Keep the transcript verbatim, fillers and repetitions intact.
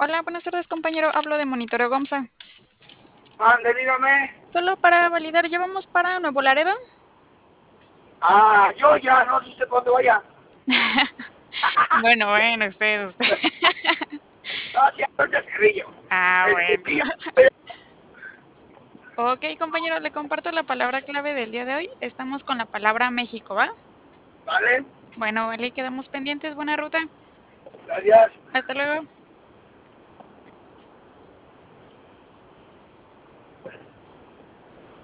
Hola, buenas tardes, compañero. Hablo de Monitoreo GOMSA. Ande, dígame. Solo para validar, ¿llevamos para Nuevo Laredo? Ah, yo ya no sé usted por dónde vaya. Bueno, bueno, usted, usted. No, sí, ahorita Cerrillo. Ah, Este, bueno. sí, Ok, compañero, le comparto la palabra clave del día de hoy. Estamos con la palabra México, ¿va? vale, Bueno, vale, quedamos pendientes. Buena ruta. gracias. Hasta luego.